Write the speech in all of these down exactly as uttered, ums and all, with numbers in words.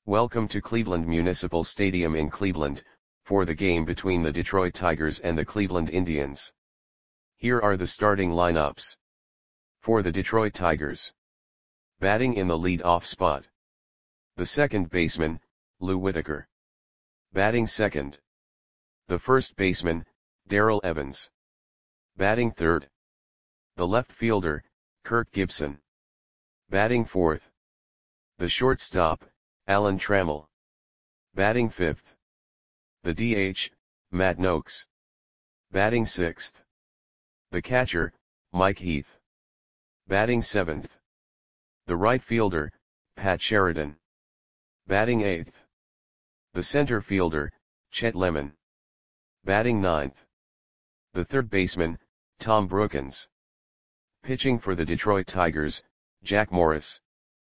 Welcome to Cleveland Municipal Stadium in Cleveland, for the game between the Detroit Tigers and the Cleveland Indians. Here are the starting lineups. For the Detroit Tigers. Batting in the lead-off spot. The second baseman, Lou Whitaker. Batting second. The first baseman, Darrell Evans. Batting third. The left fielder, Kirk Gibson. Batting fourth. The shortstop, Alan Trammell. Batting fifth. The D H, Matt Nokes. Batting sixth. The catcher, Mike Heath. Batting seventh. The right fielder, Pat Sheridan. Batting eighth. The center fielder, Chet Lemon. Batting ninth. The third baseman, Tom Brookens. Pitching for the Detroit Tigers, Jack Morris.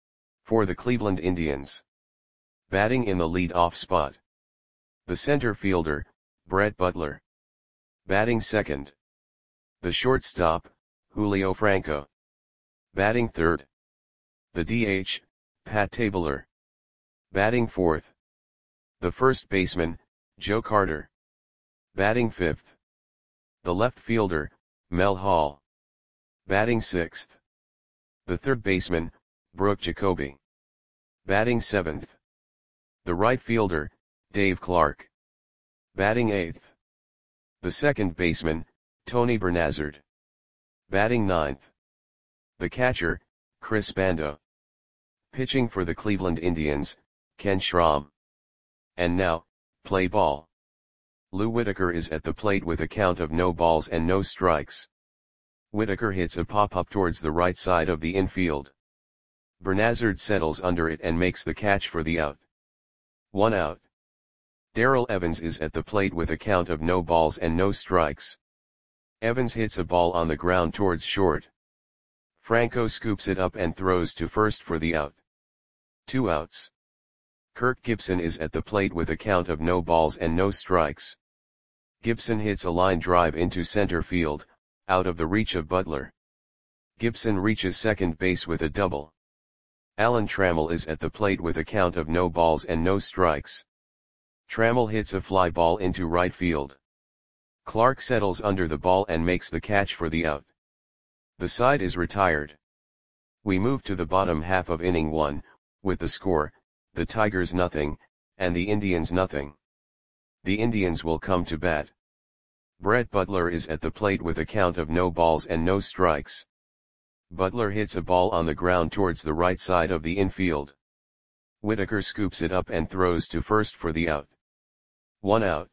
For the Cleveland Indians. Batting in the lead-off spot. The center fielder, Brett Butler. Batting second. The shortstop, Julio Franco. Batting third. The D H, Pat Tabler. Batting fourth. The first baseman, Joe Carter. Batting fifth. The left fielder, Mel Hall. Batting sixth. The third baseman, Brooke Jacoby. Batting seventh. The right fielder, Dave Clark. Batting eighth. The second baseman, Tony Bernazard. Batting ninth. The catcher, Chris Bando. Pitching for the Cleveland Indians, Ken Schramm. And now, play ball. Lou Whitaker is at the plate with a count of no balls and no strikes. Whitaker hits a pop-up towards the right side of the infield. Bernazard settles under it and makes the catch for the out. One out. Darrell Evans is at the plate with a count of no balls and no strikes. Evans hits a ball on the ground towards short. Franco scoops it up and throws to first for the out. Two outs. Kirk Gibson is at the plate with a count of no balls and no strikes. Gibson hits a line drive into center field, out of the reach of Butler. Gibson reaches second base with a double. Alan Trammell is at the plate with a count of no balls and no strikes. Trammell hits a fly ball into right field. Clark settles under the ball and makes the catch for the out. The side is retired. We move to the bottom half of inning one, with the score, the Tigers nothing, and the Indians nothing. The Indians will come to bat. Brett Butler is at the plate with a count of no balls and no strikes. Butler hits a ball on the ground towards the right side of the infield. Whitaker scoops it up and throws to first for the out. One out.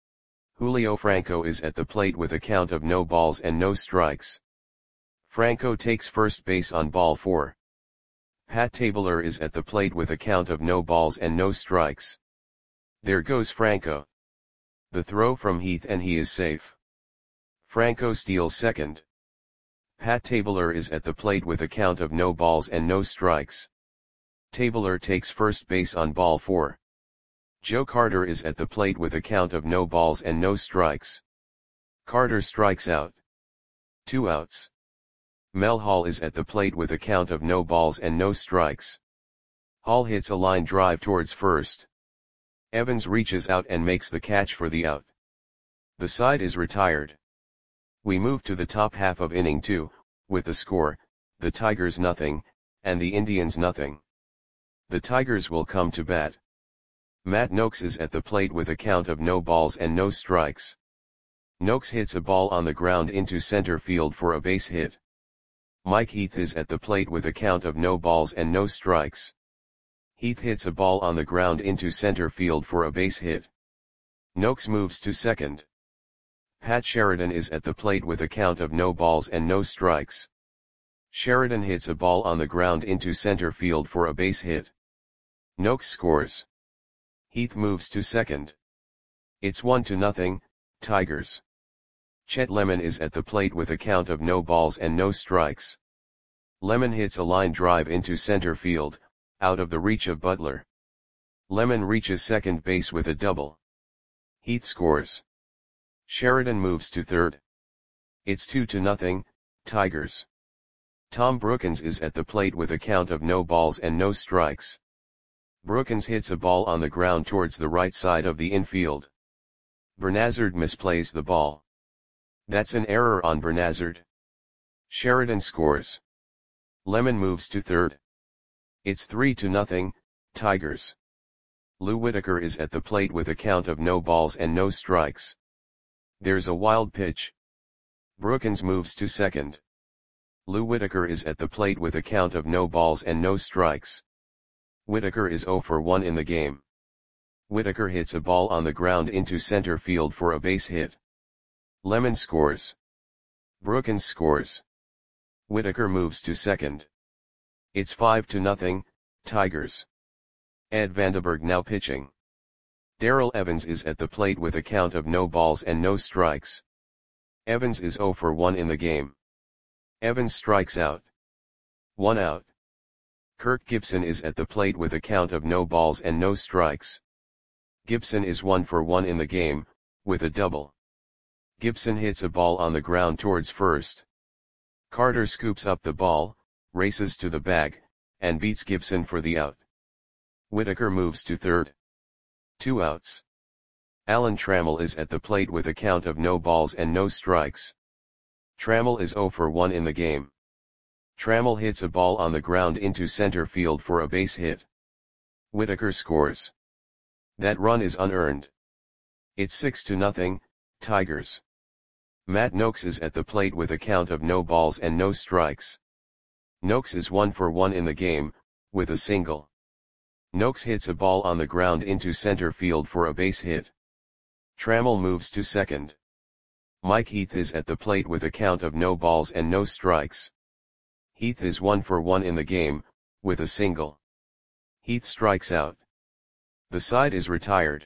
Julio Franco is at the plate with a count of no balls and no strikes. Franco takes first base on ball four. Pat Tabler is at the plate with a count of no balls and no strikes. There goes Franco. The throw from Heath and he is safe. Franco steals second. Pat Tabler is at the plate with a count of no balls and no strikes. Tabler takes first base on ball four. Joe Carter is at the plate with a count of no balls and no strikes. Carter strikes out. Two outs. Mel Hall is at the plate with a count of no balls and no strikes. Hall hits a line drive towards first. Evans reaches out and makes the catch for the out. The side is retired. We move to the top half of inning two, with the score, the Tigers nothing, and the Indians nothing. The Tigers will come to bat. Matt Nokes is at the plate with a count of no balls and no strikes. Nokes hits a ball on the ground into center field for a base hit. Mike Heath is at the plate with a count of no balls and no strikes. Heath hits a ball on the ground into center field for a base hit. Nokes moves to second. Pat Sheridan is at the plate with a count of no balls and no strikes. Sheridan hits a ball on the ground into center field for a base hit. Nokes scores. Heath moves to second. It's one to nothing, Tigers. Chet Lemon is at the plate with a count of no balls and no strikes. Lemon hits a line drive into center field, out of the reach of Butler. Lemon reaches second base with a double. Heath scores. Sheridan moves to third. It's two to nothing, Tigers. Tom Brookens is at the plate with a count of no balls and no strikes. Brookins hits a ball on the ground towards the right side of the infield. Bernazard misplays the ball. That's an error on Bernazard. Sheridan scores. Lemon moves to third. It's three to nothing, Tigers. Lou Whitaker is at the plate with a count of no balls and no strikes. There's a wild pitch. Brookins moves to second. Lou Whitaker is at the plate with a count of no balls and no strikes. Whitaker is zero for one in the game. Whitaker hits a ball on the ground into center field for a base hit. Lemon scores. Brookins scores. Whitaker moves to second. It's five to nothing, Tigers. Ed Vandenberg now pitching. Darrell Evans is at the plate with a count of no balls and no strikes. Evans is zero for one in the game. Evans strikes out. One out. Kirk Gibson is at the plate with a count of no balls and no strikes. Gibson is one for one in the game, with a double. Gibson hits a ball on the ground towards first. Carter scoops up the ball, races to the bag, and beats Gibson for the out. Whitaker moves to third. Two outs. Alan Trammell is at the plate with a count of no balls and no strikes. Trammell is zero for one in the game. Trammell hits a ball on the ground into center field for a base hit. Whitaker scores. That run is unearned. It's six to nothing, Tigers. Matt Noakes is at the plate with a count of no balls and no strikes. Noakes is one for one in the game, with a single. Noakes hits a ball on the ground into center field for a base hit. Trammell moves to second. Mike Heath is at the plate with a count of no balls and no strikes. Heath is one for one in the game, with a single. Heath strikes out. The side is retired.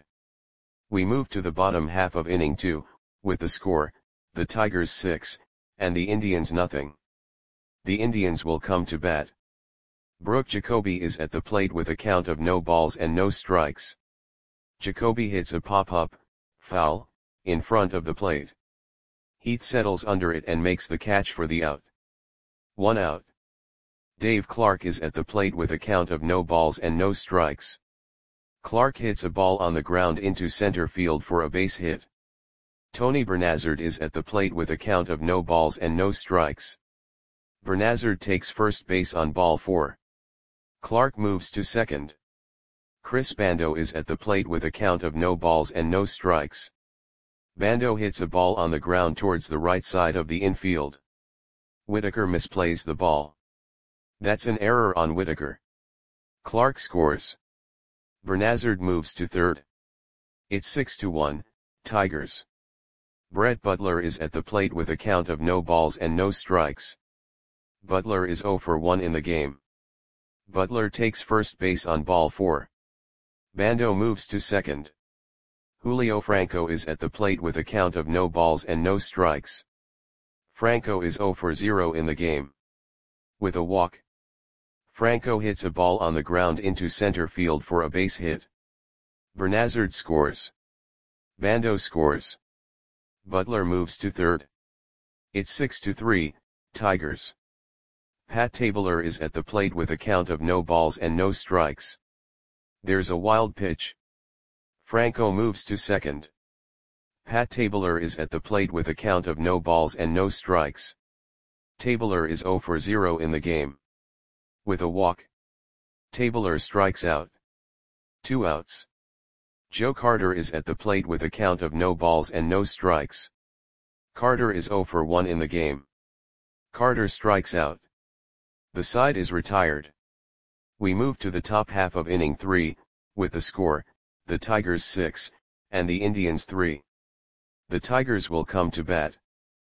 We move to the bottom half of inning two, with the score, the Tigers six, and the Indians nothing. The Indians will come to bat. Brooke Jacoby is at the plate with a count of no balls and no strikes. Jacoby hits a pop-up, foul, in front of the plate. Heath settles under it and makes the catch for the out. One out. Dave Clark is at the plate with a count of no balls and no strikes. Clark hits a ball on the ground into center field for a base hit. Tony Bernazard is at the plate with a count of no balls and no strikes. Bernazard takes first base on ball four. Clark moves to second. Chris Bando is at the plate with a count of no balls and no strikes. Bando hits a ball on the ground towards the right side of the infield. Whitaker misplays the ball. That's an error on Whitaker. Clark scores. Bernazard moves to third. It's six to one, Tigers. Brett Butler is at the plate with a count of no balls and no strikes. Butler is zero for one in the game. Butler takes first base on ball four. Bando moves to second. Julio Franco is at the plate with a count of no balls and no strikes. Franco is zero for zero in the game. With a walk. Franco hits a ball on the ground into center field for a base hit. Bernazard scores. Bando scores. Butler moves to third. It's six to three, Tigers. Pat Tabler is at the plate with a count of no balls and no strikes. There's a wild pitch. Franco moves to second. Pat Tabler is at the plate with a count of no balls and no strikes. Tabler is zero for zero in the game. With a walk. Tabler strikes out. Two outs. Joe Carter is at the plate with a count of no balls and no strikes. Carter is zero for one in the game. Carter strikes out. The side is retired. We move to the top half of inning three, with the score, the Tigers six, and the Indians three. The Tigers will come to bat.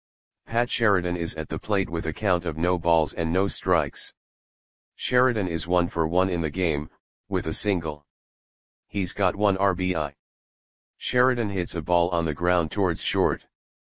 Pat Sheridan is at the plate with a count of no balls and no strikes. Sheridan is one for one in the game, with a single. He's got one R B I. Sheridan hits a ball on the ground towards short.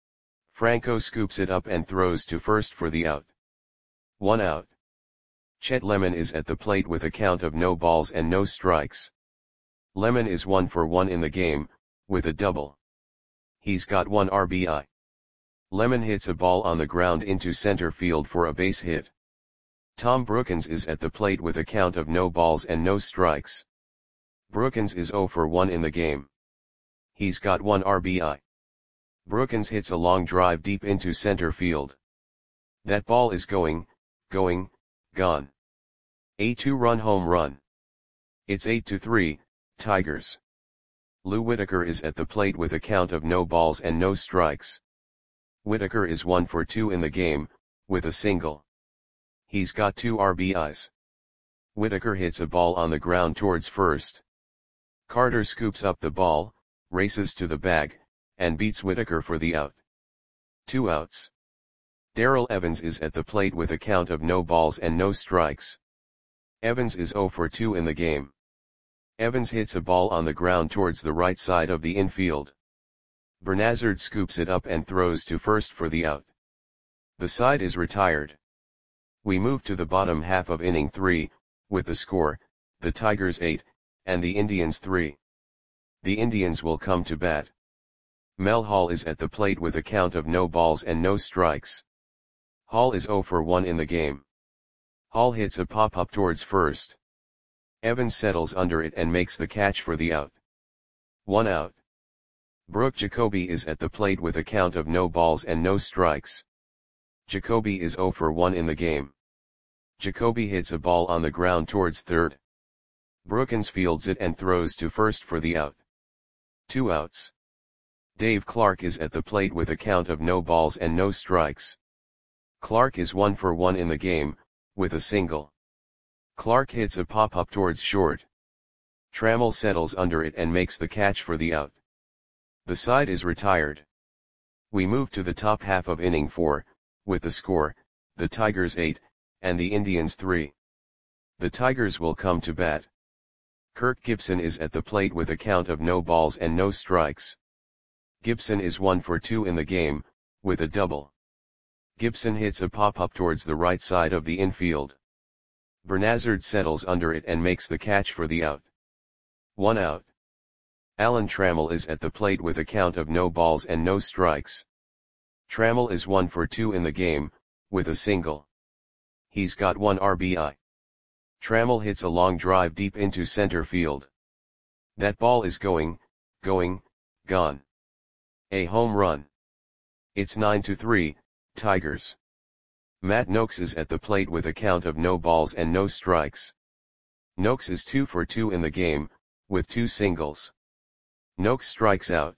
Franco scoops it up and throws to first for the out. One out. Chet Lemon is at the plate with a count of no balls and no strikes. Lemon is one for one in the game, with a double. He's got one R B I. Lemon hits a ball on the ground into center field for a base hit. Tom Brookins is at the plate with a count of no balls and no strikes. Brookins is zero for one in the game. He's got one R B I. Brookins hits a long drive deep into center field. That ball is going, going, gone. A two-run home run. It's eight to three, Tigers. Lou Whitaker is at the plate with a count of no balls and no strikes. Whitaker is one for two in the game, with a single. He's got two R B Is. Whitaker hits a ball on the ground towards first. Carter scoops up the ball, races to the bag, and beats Whitaker for the out. Two outs. Darrell Evans is at the plate with a count of no balls and no strikes. Evans is zero for two in the game. Evans hits a ball on the ground towards the right side of the infield. Bernazard scoops it up and throws to first for the out. The side is retired. We move to the bottom half of inning three, with the score, the Tigers eight, and the Indians three. The Indians will come to bat. Mel Hall is at the plate with a count of no balls and no strikes. Hall is zero for one in the game. Hall hits a pop-up towards first. Evans settles under it and makes the catch for the out. One out. Brooke Jacoby is at the plate with a count of no balls and no strikes. Jacoby is zero for one in the game. Jacoby hits a ball on the ground towards third. Brookins fields it and throws to first for the out. Two outs. Dave Clark is at the plate with a count of no balls and no strikes. Clark is one for one in the game, with a single. Clark hits a pop-up towards short. Trammell settles under it and makes the catch for the out. The side is retired. We move to the top half of inning four, with the score, the Tigers eight, and the Indians three. The Tigers will come to bat. Kirk Gibson is at the plate with a count of no balls and no strikes. Gibson is one for two in the game, with a double. Gibson hits a pop-up towards the right side of the infield. Bernazard settles under it and makes the catch for the out. One out. Alan Trammell is at the plate with a count of no balls and no strikes. Trammell is one for two in the game, with a single. He's got one R B I. Trammell hits a long drive deep into center field. That ball is going, going, gone. A home run. It's nine to three, Tigers. Matt Noakes is at the plate with a count of no balls and no strikes. Noakes is two for two in the game, with two singles. Noakes strikes out.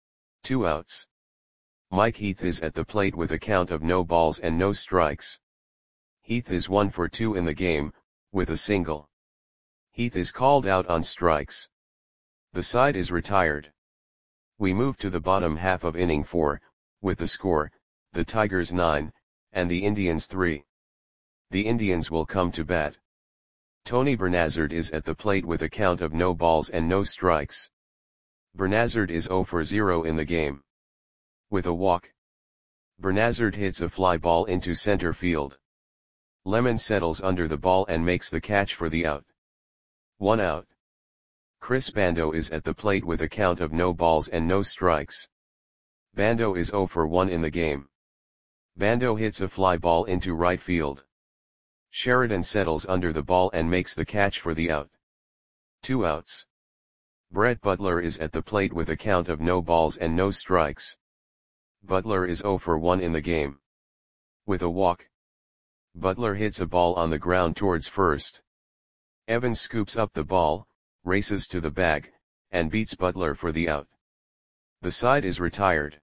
Two outs. Mike Heath is at the plate with a count of no balls and no strikes. Heath is one for two in the game, with a single. Heath is called out on strikes. The side is retired. We move to the bottom half of inning four, with the score, the Tigers nine, and the Indians three. The Indians will come to bat. Tony Bernazard is at the plate with a count of no balls and no strikes. Bernazard is zero for zero in the game. With a walk. Bernazard hits a fly ball into center field. Lemon settles under the ball and makes the catch for the out. One out. Chris Bando is at the plate with a count of no balls and no strikes. Bando is zero for one in the game. Bando hits a fly ball into right field. Sheridan settles under the ball and makes the catch for the out. Two outs. Brett Butler is at the plate with a count of no balls and no strikes. Butler is zero for one in the game. With a walk. Butler hits a ball on the ground towards first. Evans scoops up the ball, races to the bag, and beats Butler for the out. The side is retired.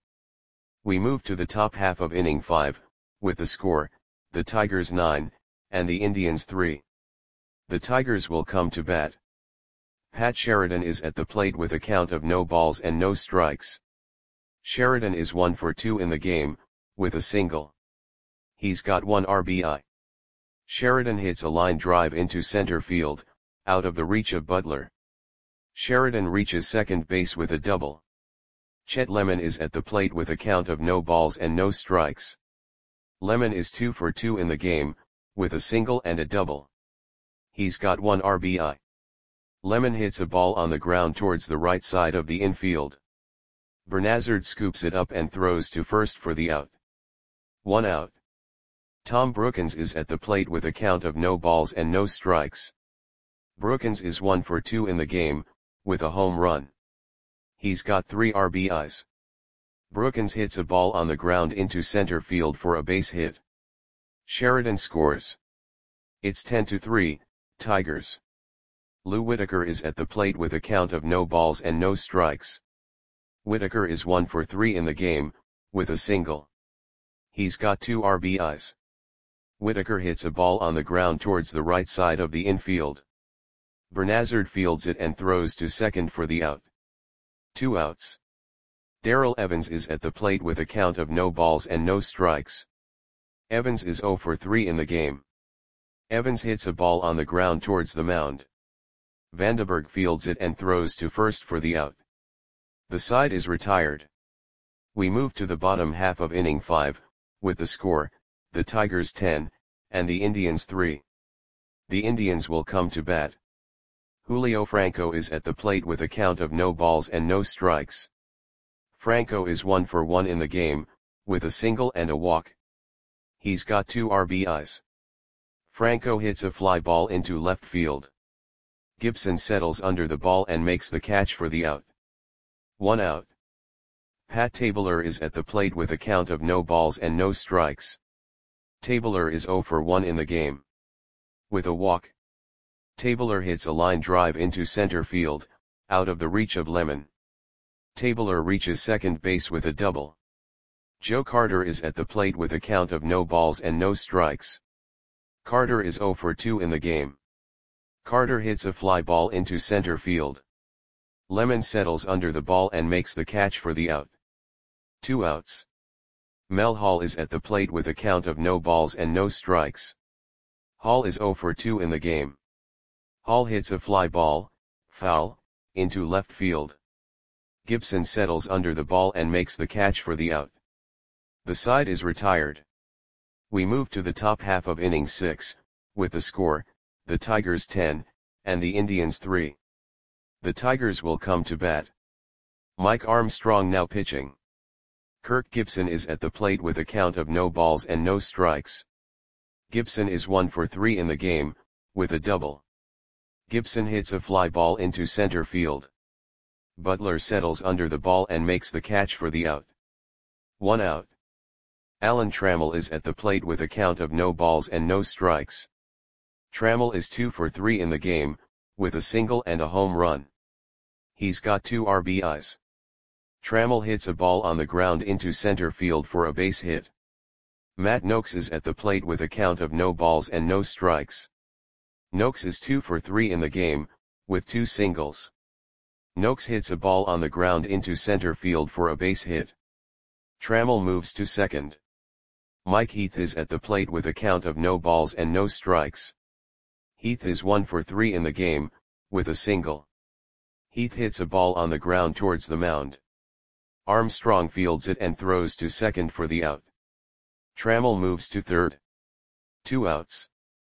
We move to the top half of inning five, with the score, the Tigers nine, and the Indians three. The Tigers will come to bat. Pat Sheridan is at the plate with a count of no balls and no strikes. Sheridan is one for two in the game, with a single. He's got one R B I. Sheridan hits a line drive into center field, out of the reach of Butler. Sheridan reaches second base with a double. Chet Lemon is at the plate with a count of no balls and no strikes. Lemon is two for two in the game, with a single and a double. He's got one R B I. Lemon hits a ball on the ground towards the right side of the infield. Bernazard scoops it up and throws to first for the out. One out. Tom Brookins is at the plate with a count of no balls and no strikes. Brookins is one for two in the game, with a home run. He's got three R B Is. Brookins hits a ball on the ground into center field for a base hit. Sheridan scores. It's ten to three, Tigers. Lou Whitaker is at the plate with a count of no balls and no strikes. Whitaker is one for three in the game, with a single. He's got two R B Is. Whitaker hits a ball on the ground towards the right side of the infield. Bernazard fields it and throws to second for the out. Two outs. Darrell Evans is at the plate with a count of no balls and no strikes. Evans is zero for three in the game. Evans hits a ball on the ground towards the mound. Vandenberg fields it and throws to first for the out. The side is retired. We move to the bottom half of inning five, with the score, the Tigers ten, and the Indians three. The Indians will come to bat. Julio Franco is at the plate with a count of no balls and no strikes. Franco is one for one in the game, with a single and a walk. He's got two R B Is. Franco hits a fly ball into left field. Gibson settles under the ball and makes the catch for the out. One out. Pat Tabler is at the plate with a count of no balls and no strikes. Tabler is zero for one in the game. With a walk. Tabler hits a line drive into center field, out of the reach of Lemon. Tabler reaches second base with a double. Joe Carter is at the plate with a count of no balls and no strikes. Carter is zero for two in the game. Carter hits a fly ball into center field. Lemon settles under the ball and makes the catch for the out. Two outs. Mel Hall is at the plate with a count of no balls and no strikes. Hall is zero for two in the game. Hall hits a fly ball, foul, into left field. Gibson settles under the ball and makes the catch for the out. The side is retired. We move to the top half of inning six, with the score, the Tigers ten, and the Indians three. The Tigers will come to bat. Mike Armstrong now pitching. Kirk Gibson is at the plate with a count of no balls and no strikes. Gibson is one for three in the game, with a double. Gibson hits a fly ball into center field. Butler settles under the ball and makes the catch for the out. One out. Alan Trammell is at the plate with a count of no balls and no strikes. Trammell is two for three in the game, with a single and a home run. He's got two R B Is. Trammell hits a ball on the ground into center field for a base hit. Matt Noakes is at the plate with a count of no balls and no strikes. Noakes is two for three in the game, with two singles. Noakes hits a ball on the ground into center field for a base hit. Trammell moves to second. Mike Heath is at the plate with a count of no balls and no strikes. Heath is one for three in the game, with a single. Heath hits a ball on the ground towards the mound. Armstrong fields it and throws to second for the out. Trammell moves to third. Two outs.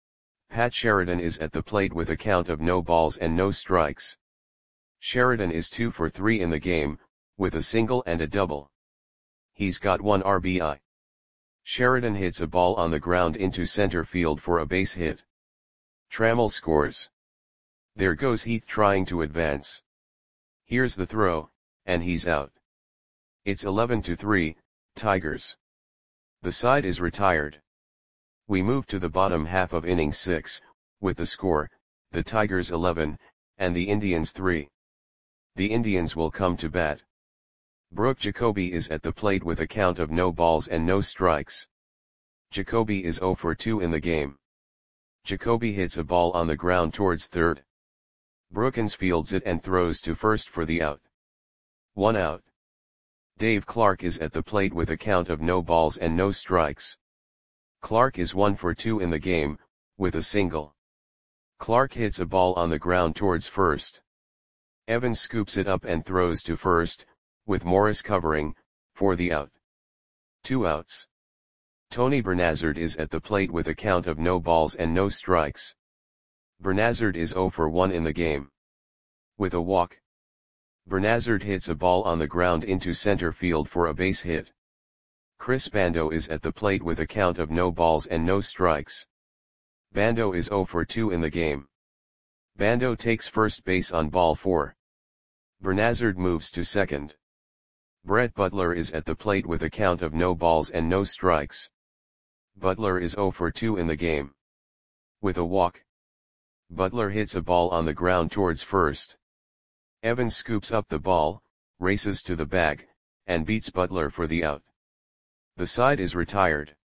Pat Sheridan is at the plate with a count of no balls and no strikes. Sheridan is two for three in the game, with a single and a double. He's got one R B I. Sheridan hits a ball on the ground into center field for a base hit. Trammell scores. There goes Heath trying to advance. Here's the throw, and he's out. It's eleven to three, Tigers. The side is retired. We move to the bottom half of inning six, with the score, the Tigers eleven, and the Indians three. The Indians will come to bat. Brooke Jacoby is at the plate with a count of no balls and no strikes. Jacoby is zero for two in the game. Jacoby hits a ball on the ground towards third. Brookins fields it and throws to first for the out. One out. Dave Clark is at the plate with a count of no balls and no strikes. Clark is one for two in the game, with a single. Clark hits a ball on the ground towards first. Evans scoops it up and throws to first, with Morris covering, for the out. Two outs. Tony Bernazard is at the plate with a count of no balls and no strikes. Bernazard is zero for one in the game. With a walk. Bernazard hits a ball on the ground into center field for a base hit. Chris Bando is at the plate with a count of no balls and no strikes. Bando is zero for two in the game. Bando takes first base on ball four. Bernazard moves to second. Brett Butler is at the plate with a count of no balls and no strikes. Butler is zero for two in the game. With a walk, Butler hits a ball on the ground towards first. Evans scoops up the ball, races to the bag, and beats Butler for the out. The side is retired.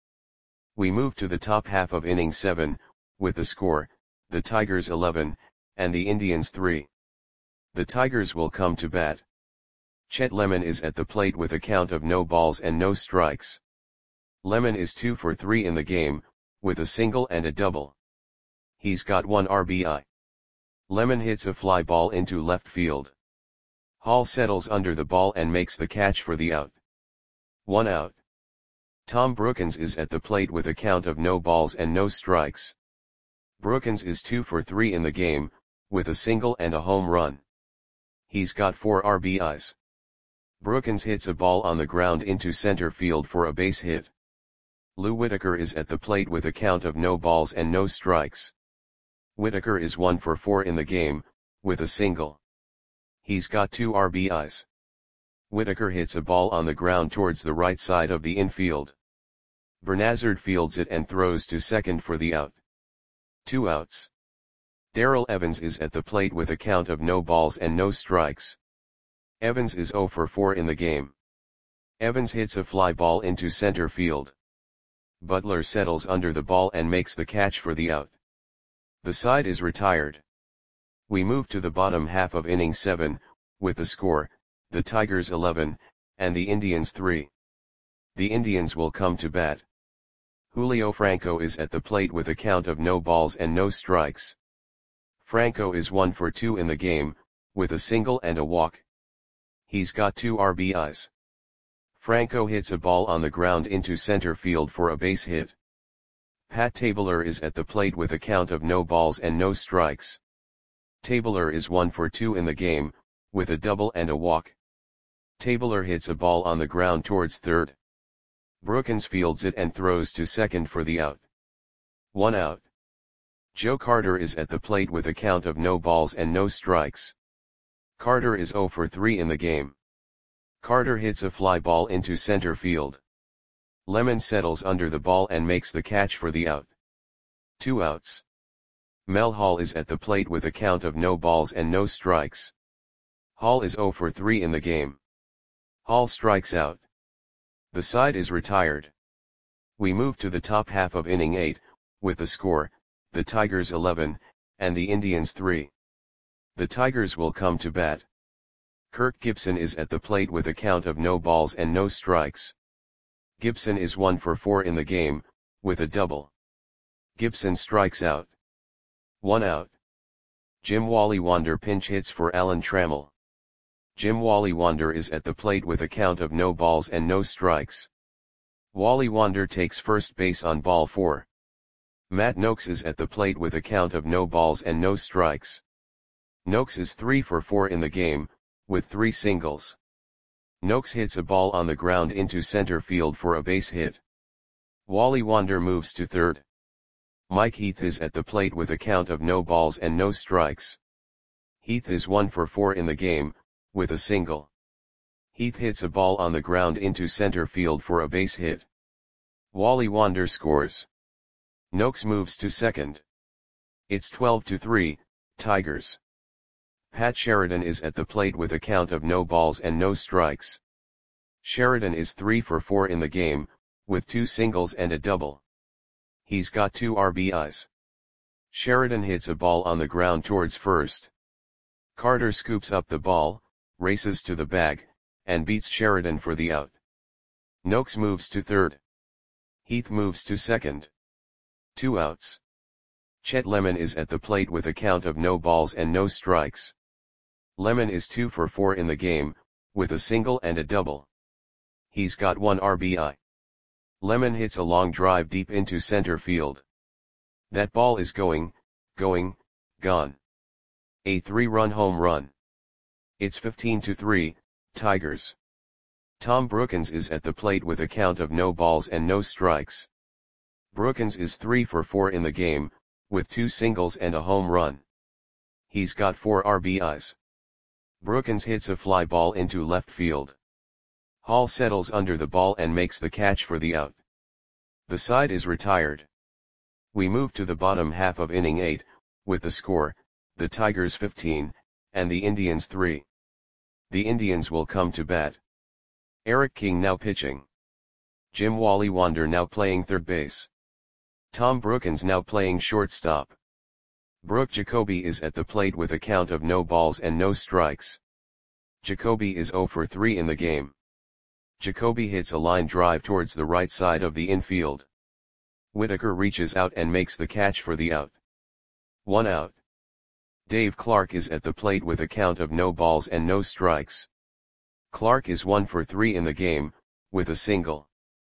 We move to the top half of inning seven, with the score, the Tigers eleven, and the Indians three. The Tigers will come to bat. Chet Lemon is at the plate with a count of no balls and no strikes. Lemon is two for three in the game, with a single and a double. He's got one R B I. Lemon hits a fly ball into left field. Hall settles under the ball and makes the catch for the out. One out. Tom Brookens is at the plate with a count of no balls and no strikes. Brookens is two for three in the game, with a single and a home run. He's got four R B Is. Brookens hits a ball on the ground into center field for a base hit. Lou Whitaker is at the plate with a count of no balls and no strikes. Whitaker is one for four in the game, with a single. He's got two R B Is. Whitaker hits a ball on the ground towards the right side of the infield. Bernazard fields it and throws to second for the out. Two outs. Darrell Evans is at the plate with a count of no balls and no strikes. Evans is zero for four in the game. Evans hits a fly ball into center field. Butler settles under the ball and makes the catch for the out. The side is retired. We move to the bottom half of inning seven, with the score, the Tigers eleven, and the Indians three. The Indians will come to bat. Julio Franco is at the plate with a count of no balls and no strikes. Franco is one for two in the game, with a single and a walk. He's got two R B Is. Franco hits a ball on the ground into center field for a base hit. Pat Tabler is at the plate with a count of no balls and no strikes. Tabler is one for two in the game, with a double and a walk. Tabler hits a ball on the ground towards third. Brookens fields it and throws to second for the out. One out. Joe Carter is at the plate with a count of no balls and no strikes. Carter is zero for three in the game. Carter hits a fly ball into center field. Lemon settles under the ball and makes the catch for the out. Two outs. Mel Hall is at the plate with a count of no balls and no strikes. Hall is zero for three in the game. Hall strikes out. The side is retired. We move to the top half of inning eight, with the score, the Tigers eleven, and the Indians three. The Tigers will come to bat. Kirk Gibson is at the plate with a count of no balls and no strikes. Gibson is one for four in the game, with a double. Gibson strikes out. One out. Jim Wallywander pinch hits for Alan Trammell. Jim Wallywander is at the plate with a count of no balls and no strikes. Wallywander takes first base on ball four. Matt Noakes is at the plate with a count of no balls and no strikes. Noakes is three for four in the game, with three singles. Noakes hits a ball on the ground into center field for a base hit. Wallywander moves to third. Mike Heath is at the plate with a count of no balls and no strikes. Heath is one for four in the game, with a single. Heath hits a ball on the ground into center field for a base hit. Wallywander scores. Noakes moves to second. It's twelve to three, Tigers. Pat Sheridan is at the plate with a count of no balls and no strikes. Sheridan is three for four in the game, with two singles and a double. He's got two R B Is. Sheridan hits a ball on the ground towards first. Carter scoops up the ball, races to the bag, and beats Sheridan for the out. Noakes moves to third. Heath moves to second. Two outs. Chet Lemon is at the plate with a count of no balls and no strikes. Lemon is two for four in the game, with a single and a double. He's got one R B I. Lemon hits a long drive deep into center field. That ball is going, going, gone. A three-run home run. It's fifteen to three, Tigers. Tom Brookens is at the plate with a count of no balls and no strikes. Brookens is three for four in the game, with two singles and a home run. He's got four R B Is. Brookins hits a fly ball into left field. Hall settles under the ball and makes the catch for the out. The side is retired. We move to the bottom half of inning eight, with the score, the Tigers fifteen, and the Indians three. The Indians will come to bat. Eric King now pitching. Jim Wally Wander now playing third base. Tom Brookins now playing shortstop. Brooke Jacoby is at the plate with a count of no balls and no strikes. Jacoby is zero for three in the game. Jacoby hits a line drive towards the right side of the infield. Whitaker reaches out and makes the catch for the out. One out. Dave Clark is at the plate with a count of no balls and no strikes. Clark is one for three in the game, with a single.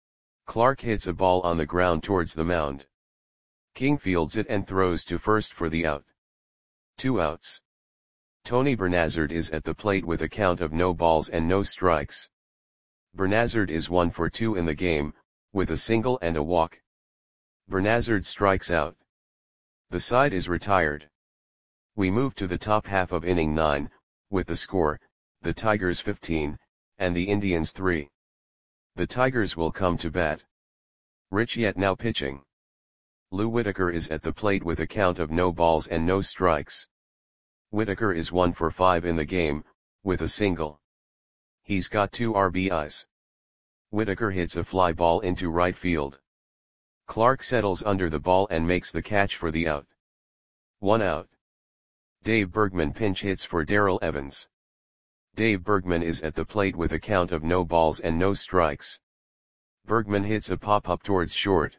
Clark hits a ball on the ground towards the mound. King fields it and throws to first for the out. Two outs. Tony Bernazard is at the plate with a count of no balls and no strikes. Bernazard is one for two in the game, with a single and a walk. Bernazard strikes out. The side is retired. We move to the top half of inning nine, with the score, the Tigers fifteen, and the Indians three. The Tigers will come to bat. Rich Yett now pitching. Lou Whitaker is at the plate with a count of no balls and no strikes. Whitaker is one for five in the game, with a single. He's got two R B Is. Whitaker hits a fly ball into right field. Clark settles under the ball and makes the catch for the out. One out. Dave Bergman pinch hits for Darrell Evans. Dave Bergman is at the plate with a count of no balls and no strikes. Bergman hits a pop-up towards short.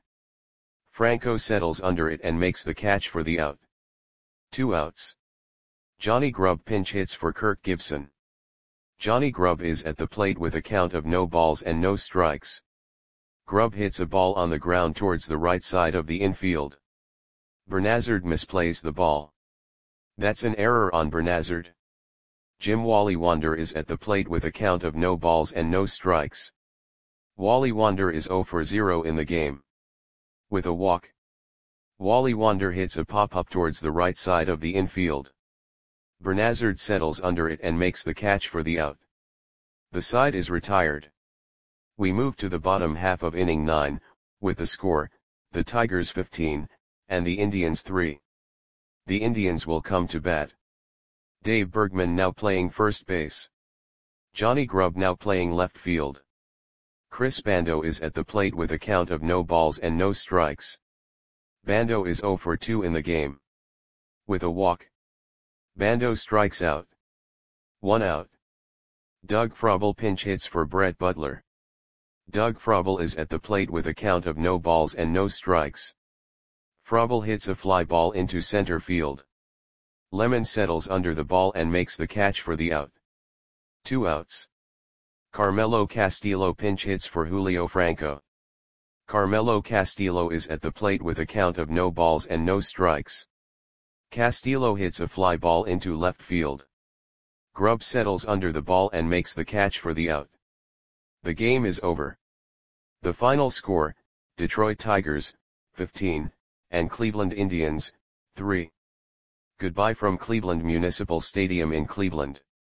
Franco settles under it and makes the catch for the out. Two outs. Johnny Grubb pinch hits for Kirk Gibson. Johnny Grubb is at the plate with a count of no balls and no strikes. Grubb hits a ball on the ground towards the right side of the infield. Bernazard misplays the ball. That's an error on Bernazard. Jim Wally Wander is at the plate with a count of no balls and no strikes. Wally Wander is zero for zero in the game. With a walk. Wally Wander hits a pop-up towards the right side of the infield. Bernazard settles under it and makes the catch for the out. The side is retired. We move to the bottom half of inning nine, with the score, the Tigers fifteen, and the Indians three. The Indians will come to bat. Dave Bergman now playing first base. Johnny Grubb now playing left field. Chris Bando is at the plate with a count of no balls and no strikes. Bando is zero for two in the game. With a walk. Bando strikes out. One out. Doug Frobel pinch hits for Brett Butler. Doug Frobel is at the plate with a count of no balls and no strikes. Frobel hits a fly ball into center field. Lemon settles under the ball and makes the catch for the out. Two outs. Carmelo Castillo pinch hits for Julio Franco. Carmelo Castillo is at the plate with a count of no balls and no strikes. Castillo hits a fly ball into left field. Grubb settles under the ball and makes the catch for the out. The game is over. The final score, Detroit Tigers, fifteen, and Cleveland Indians, three. Goodbye from Cleveland Municipal Stadium in Cleveland.